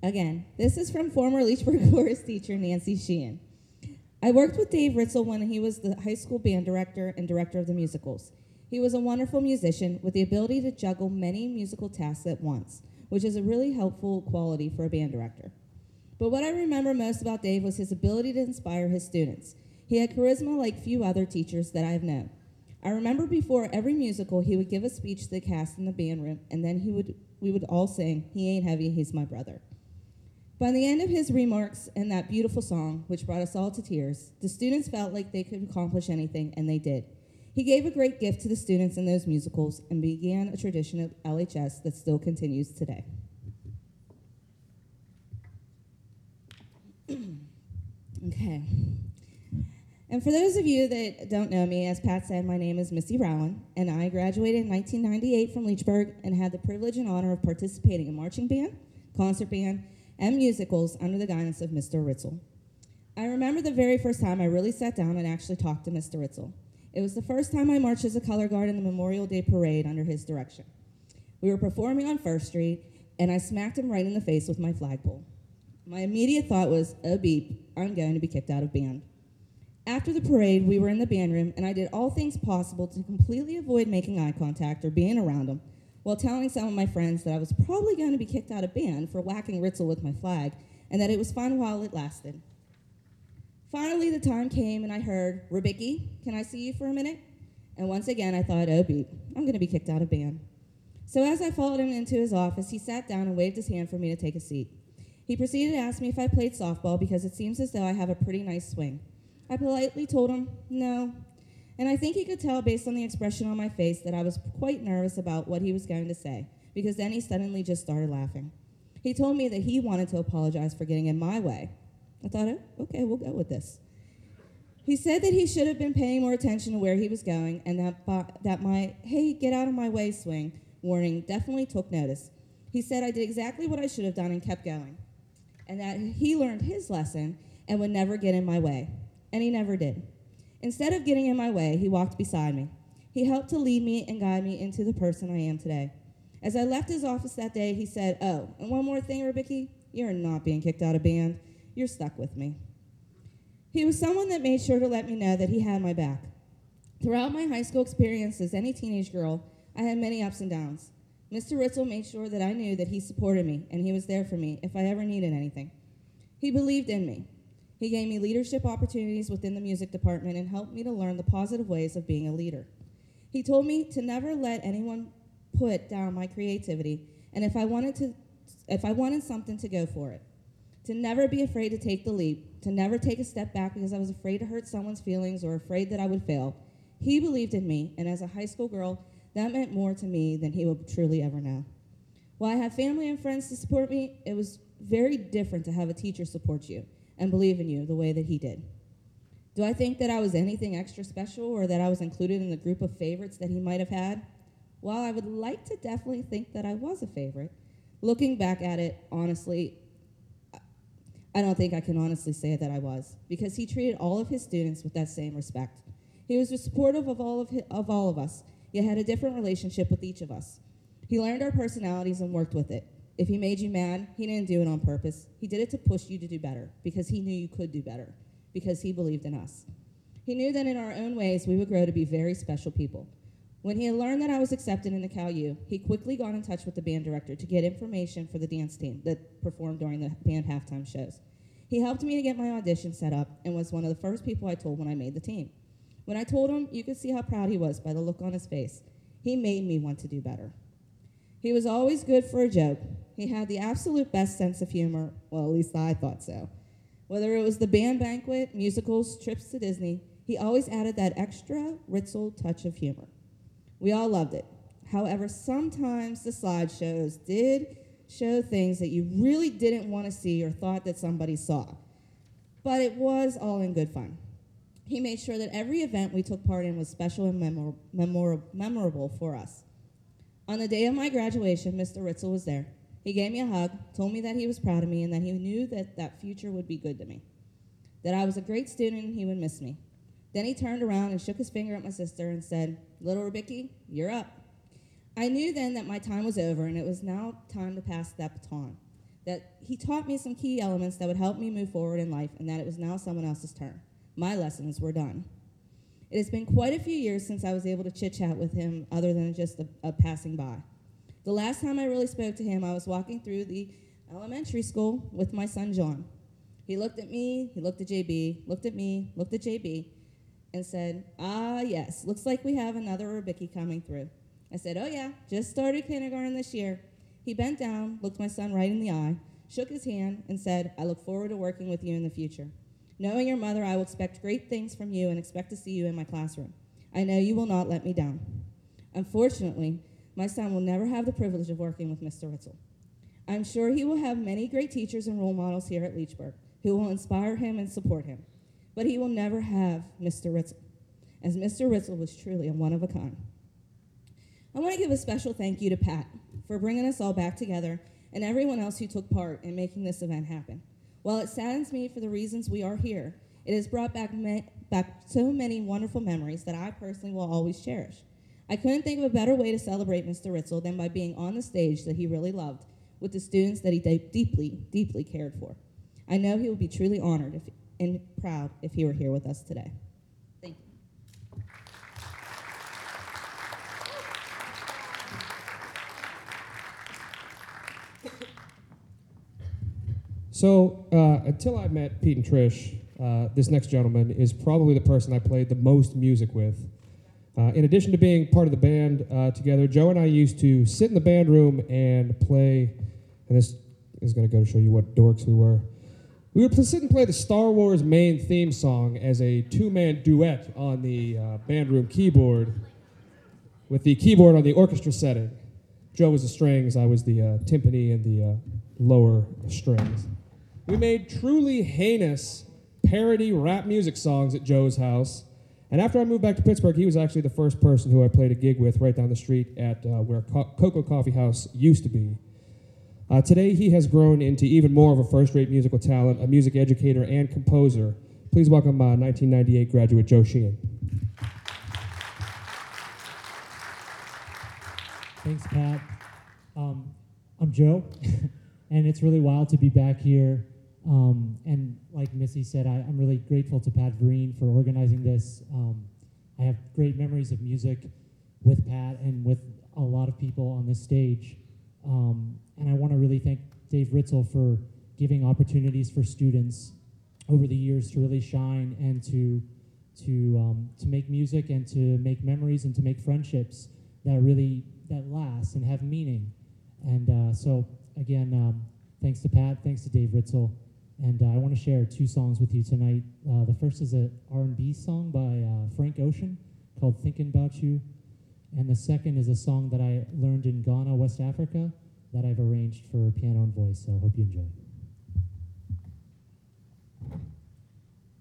Again, this is from former Leechburg chorus teacher Nancy Sheehan. I worked with Dave Ritzel when he was the high school band director and director of the musicals. He was a wonderful musician with the ability to juggle many musical tasks at once, which is a really helpful quality for a band director. But what I remember most about Dave was his ability to inspire his students. He had charisma like few other teachers that I have known. I remember before every musical, he would give a speech to the cast in the band room, and then we would all sing, "He ain't heavy, he's my brother." By the end of his remarks and that beautiful song, which brought us all to tears, the students felt like they could accomplish anything, and they did. He gave a great gift to the students in those musicals and began a tradition of LHS that still continues today. Okay. And for those of you that don't know me, as Pat said, my name is Missy Rowan, and I graduated in 1998 from Leechburg and had the privilege and honor of participating in marching band, concert band, and musicals under the guidance of Mr. Ritzel. I remember the very first time I really sat down and actually talked to Mr. Ritzel. It was the first time I marched as a color guard in the Memorial Day Parade under his direction. We were performing on First Street, and I smacked him right in the face with my flagpole. My immediate thought was, oh beep, I'm going to be kicked out of band. After the parade, we were in the band room, and I did all things possible to completely avoid making eye contact or being around him, while telling some of my friends that I was probably going to be kicked out of band for whacking Ritzel with my flag, and that it was fun while it lasted. Finally, the time came, and I heard, "Rebicki, can I see you for a minute?" And once again, I thought, oh beep, I'm going to be kicked out of band. So as I followed him into his office, he sat down and waved his hand for me to take a seat. He proceeded to ask me if I played softball because it seems as though I have a pretty nice swing. I politely told him no, and I think he could tell based on the expression on my face that I was quite nervous about what he was going to say, because then he suddenly just started laughing. He told me that he wanted to apologize for getting in my way. I thought, oh, okay, we'll go with this. He said that he should have been paying more attention to where he was going, and that my, "hey, get out of my way" swing warning definitely took notice. He said I did exactly what I should have done and kept going, and that he learned his lesson and would never get in my way. And he never did. Instead of getting in my way, he walked beside me. He helped to lead me and guide me into the person I am today. As I left his office that day, he said, "Oh, and one more thing, Rebicki, you're not being kicked out of band. You're stuck with me." He was someone that made sure to let me know that he had my back. Throughout my high school experience as any teenage girl, I had many ups and downs. Mr. Ritzel made sure that I knew that he supported me and he was there for me if I ever needed anything. He believed in me. He gave me leadership opportunities within the music department and helped me to learn the positive ways of being a leader. He told me to never let anyone put down my creativity, and if I wanted something, to go for it. To never be afraid to take the leap, to never take a step back because I was afraid to hurt someone's feelings or afraid that I would fail. He believed in me, and as a high school girl, that meant more to me than he would truly ever know. While I have family and friends to support me, it was very different to have a teacher support you and believe in you the way that he did. Do I think that I was anything extra special or that I was included in the group of favorites that he might have had? While I would like to definitely think that I was a favorite, looking back at it, honestly, I don't think I can honestly say that I was, because he treated all of his students with that same respect. He was supportive of all of us, yet had a different relationship with each of us. He learned our personalities and worked with it. If he made you mad, he didn't do it on purpose. He did it to push you to do better, because he knew you could do better, because he believed in us. He knew that in our own ways, we would grow to be very special people. When he had learned that I was accepted in the Cal U, he quickly got in touch with the band director to get information for the dance team that performed during the band halftime shows. He helped me to get my audition set up and was one of the first people I told when I made the team. When I told him, you could see how proud he was by the look on his face. He made me want to do better. He was always good for a joke. He had the absolute best sense of humor. Well, at least I thought so. Whether it was the band banquet, musicals, trips to Disney, he always added that extra Ritzel touch of humor. We all loved it. However, sometimes the slideshows did show things that you really didn't want to see or thought that somebody saw. But it was all in good fun. He made sure that every event we took part in was special and memorable for us. On the day of my graduation, Mr. Ritzel was there. He gave me a hug, told me that he was proud of me, and that he knew that that future would be good to me, that I was a great student and he would miss me. Then he turned around and shook his finger at my sister and said, "Little Rebicki, you're up." I knew then that my time was over and it was now time to pass that baton. that he taught me some key elements that would help me move forward in life, and that it was now someone else's turn. My lessons were done. It has been quite a few years since I was able to chit-chat with him other than just a passing by. The last time I really spoke to him, I was walking through the elementary school with my son, John. He looked at me, he looked at JB, looked at me, looked at JB, and said, "Ah, yes, looks like we have another Rubicki coming through." I said, "Oh yeah, just started kindergarten this year." He bent down, looked my son right in the eye, shook his hand, and said, "I look forward to working with you in the future. Knowing your mother, I will expect great things from you and expect to see you in my classroom. I know you will not let me down." Unfortunately, my son will never have the privilege of working with Mr. Ritzel. I'm sure he will have many great teachers and role models here at Leechburg who will inspire him and support him, but he will never have Mr. Ritzel, as Mr. Ritzel was truly a one of a kind. I want to give a special thank you to Pat for bringing us all back together and everyone else who took part in making this event happen. While it saddens me for the reasons we are here, it has brought back so many wonderful memories that I personally will always cherish. I couldn't think of a better way to celebrate Mr. Ritzel than by being on the stage that he really loved with the students that he deeply, deeply cared for. I know he would be truly honored and proud if he were here with us today. Thank you. So, until I met Pete and Trish, this next gentleman is probably the person I played the most music with. In addition to being part of the band together, Joe and I used to sit in the band room and play, and this is going to go to show you what dorks we were. We would sit and play the Star Wars main theme song as a two-man duet on the band room keyboard, with the keyboard on the orchestra setting. Joe was the strings, I was the timpani and the lower strings. We made truly heinous parody rap music songs at Joe's house. And after I moved back to Pittsburgh, he was actually the first person who I played a gig with right down the street at where Cocoa Coffee House used to be. Today, he has grown into even more of a first-rate musical talent, a music educator and composer. Please welcome 1998 graduate Joe Sheehan. Thanks, Pat. I'm Joe, and it's really wild to be back here. And like Missy said, I'm really grateful to Pat Vereen for organizing this. I have great memories of music with Pat and with a lot of people on this stage. And I want to really thank Dave Ritzel for giving opportunities for students over the years to really shine and to make music and to make memories and to make friendships that last and have meaning. And so again, thanks to Pat, thanks to Dave Ritzel. And I want to share two songs with you tonight. The first is an R&B song by Frank Ocean called Thinking About You. And the second is a song that I learned in Ghana, West Africa, that I've arranged for piano and voice, so I hope you enjoy.